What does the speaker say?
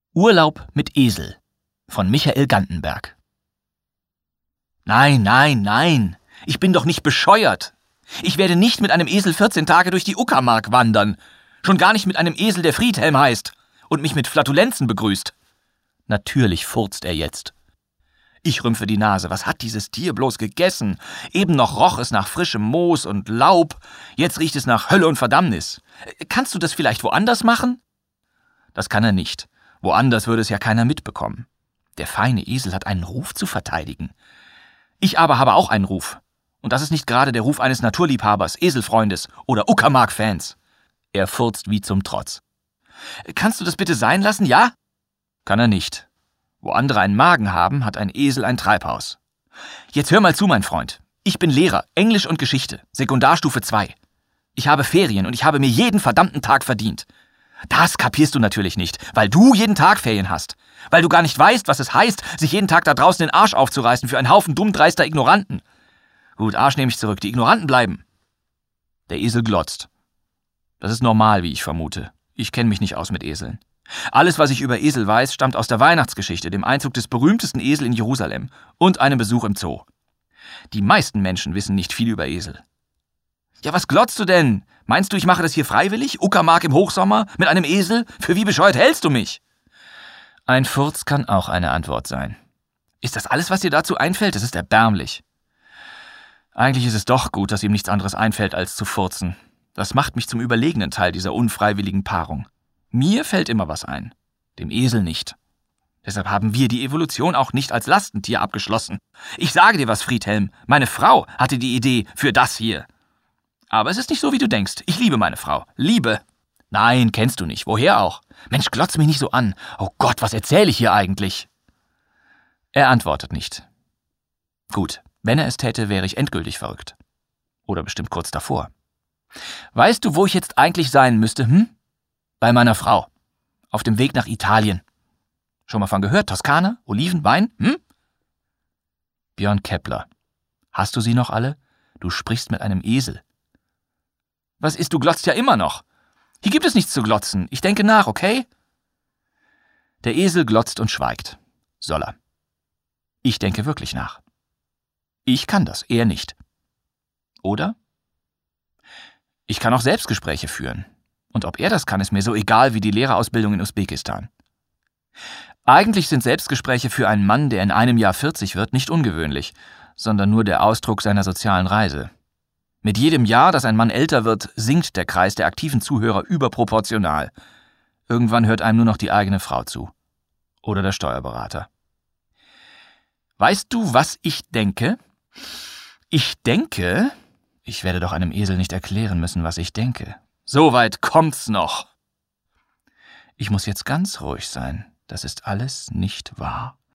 Urlaub mit Esel von Michael Gantenberg. Nein, nein, nein, ich bin doch nicht bescheuert. Ich werde nicht mit einem Esel 14 Tage durch die Uckermark wandern. Schon gar nicht mit einem Esel, der Friedhelm heißt und mich mit Flatulenzen begrüßt. Natürlich furzt er jetzt. Ich rümpfe die Nase. Was hat dieses Tier bloß gegessen? Eben noch roch es nach frischem Moos und Laub. Jetzt riecht es nach Hölle und Verdammnis. Kannst du das vielleicht woanders machen? Das kann er nicht. Woanders würde es ja keiner mitbekommen. Der feine Esel hat einen Ruf zu verteidigen. Ich aber habe auch einen Ruf. Und das ist nicht gerade der Ruf eines Naturliebhabers, Eselfreundes oder Uckermark-Fans. Er furzt wie zum Trotz. Kannst du das bitte sein lassen, ja? Kann er nicht. Wo andere einen Magen haben, hat ein Esel ein Treibhaus. Jetzt hör mal zu, mein Freund. Ich bin Lehrer, Englisch und Geschichte, Sekundarstufe 2. Ich habe Ferien und ich habe mir jeden verdammten Tag verdient. Das kapierst du natürlich nicht, weil du jeden Tag Ferien hast. Weil du gar nicht weißt, was es heißt, sich jeden Tag da draußen den Arsch aufzureißen für einen Haufen dummdreister Ignoranten. Gut, Arsch nehme ich zurück, die Ignoranten bleiben. Der Esel glotzt. Das ist normal, wie ich vermute. Ich kenne mich nicht aus mit Eseln. Alles, was ich über Esel weiß, stammt aus der Weihnachtsgeschichte, dem Einzug des berühmtesten Esel in Jerusalem und einem Besuch im Zoo. Die meisten Menschen wissen nicht viel über Esel. Ja, was glotzt du denn? Meinst du, ich mache das hier freiwillig? Uckermark im Hochsommer? Mit einem Esel? Für wie bescheuert hältst du mich? Ein Furz kann auch eine Antwort sein. Ist das alles, was dir dazu einfällt? Das ist erbärmlich. Eigentlich ist es doch gut, dass ihm nichts anderes einfällt, als zu furzen. Das macht mich zum überlegenen Teil dieser unfreiwilligen Paarung. Mir fällt immer was ein, dem Esel nicht. Deshalb haben wir die Evolution auch nicht als Lastentier abgeschlossen. Ich sage dir was, Friedhelm, meine Frau hatte die Idee für das hier. Aber es ist nicht so, wie du denkst. Ich liebe meine Frau. Liebe. Nein, kennst du nicht. Woher auch? Mensch, glotz mich nicht so an. Oh Gott, was erzähle ich hier eigentlich? Er antwortet nicht. Gut, wenn er es täte, wäre ich endgültig verrückt. Oder bestimmt kurz davor. Weißt du, wo ich jetzt eigentlich sein müsste, Bei meiner Frau. Auf dem Weg nach Italien. Schon mal von gehört? Toskana? Oliven? Wein? Björn Kepler. Hast du sie noch alle? Du sprichst mit einem Esel. Was ist, du glotzt ja immer noch. Hier gibt es nichts zu glotzen. Ich denke nach, okay? Der Esel glotzt und schweigt. Soll er. Ich denke wirklich nach. Ich kann das, er nicht. Oder? Ich kann auch Selbstgespräche führen. Und ob er das kann, ist mir so egal wie die Lehrerausbildung in Usbekistan. Eigentlich sind Selbstgespräche für einen Mann, der in einem Jahr 40 wird, nicht ungewöhnlich, sondern nur der Ausdruck seiner sozialen Reise. Mit jedem Jahr, dass ein Mann älter wird, sinkt der Kreis der aktiven Zuhörer überproportional. Irgendwann hört einem nur noch die eigene Frau zu. Oder der Steuerberater. Weißt du, was ich denke? Ich denke, ich werde doch einem Esel nicht erklären müssen, was ich denke. So weit kommt's noch. Ich muss jetzt ganz ruhig sein. Das ist alles nicht wahr.